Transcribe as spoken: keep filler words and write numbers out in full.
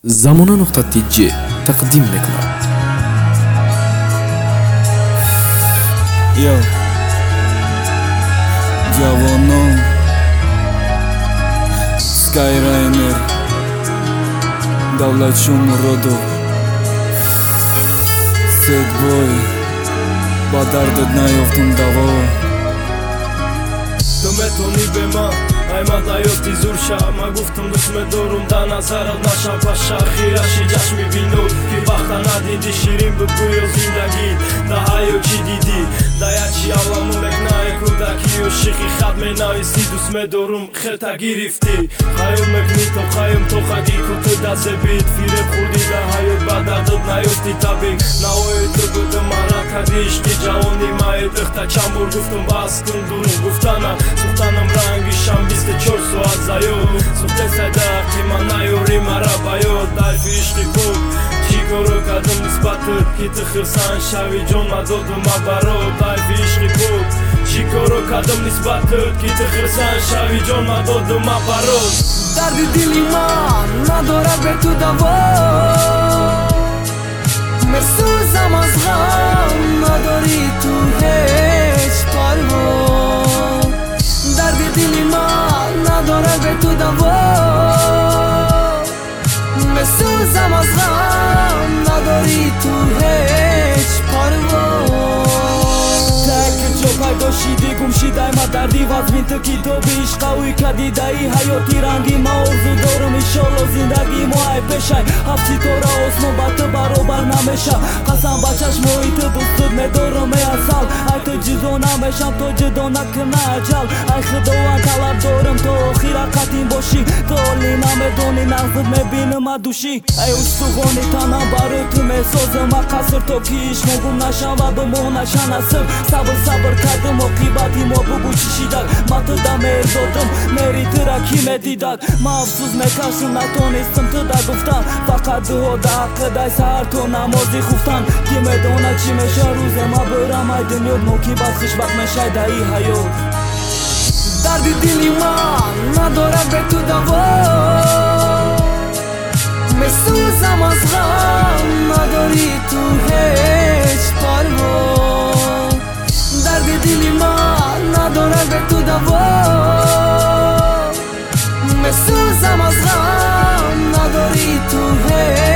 زمانه نقطه تی جی تقدیم میکند. Yo, جوانان Skyriner Davlatçı Murodo Sad boy با دردت نیافتم دوا تو میتونی به من ای من دایوتی زور شم من گفتم دوست میدارم در نظرت نشم پشم خیرشی جشن میبینو که وقتا ندیدی شیرین بگو یا زندگی ده هایو چی دیدی ده یچی علمو مکنای کودکی و شیخی خد می نویسی دوست میدارم خیلتا گرفتی خیام مکنی تو خیام تو خگی کتی دست بید فیرت خوردی ده هایو با دردت نیافتی تبین نوای تو بودم مرا کدیش که جوانی مای دختا چند بار گفتم بس کن دورم گفتنم سختنم رنگیشم بیست چهار ساعت زایو سخته سیده که من نیاری مرا باید دایف عشقی بود چی کارو کدم نسبتت که تخرسن شوی جان مدادم برا دایف عشقی بود چی کارو کدم نسبتت که تخرسن شوی جان مدادم برا درد دلی من نداره به تو دوا مسوزم از غم نداری تو هیچ پروا درد دلی من نداره به تو دوا مسوزم از غم نداری تو هیچ پروا تک جو پیدا شیدی گم شیده ما دردی وزمین تو کی تو بیش قوی کدی دایی حیاتی رنگی ما ارزو دارم انشالله زندگی ما ای پشای هفتی تو را اسمو با تو برابر نمیشه قسم با چشموی تو دوستت ندارم ای اصل ای تو جدا نمیشم تو جدا نکنه اجل ای خداوند طلب دارم تو آخیر قدیم باشی تو علی نمیدونی نغزت میبینم دوشی ای استخوانی تنم برای تو میسازم قصر تو کیش مگم نشم و بمونشن اصل صبر صبر کردم عاقبتی ما بگو چی شیدک ما تو دم ارزادم میری تو را کی میدیدک ما افسوس میکشم نتونستم تو دا گفتن فقط دو دا حق دای سهر تو نمازی خوفتن کی میدونه چی میشه روز ما برم ای دنیا موکی باز خوش وقت میشه دایی حیات درد دلی من نداره به تو دوا مسوزم از غم نداری تو هیچ پروا درد دلی من نداره به تو دوا مسوزم از غم نداری تو هیچ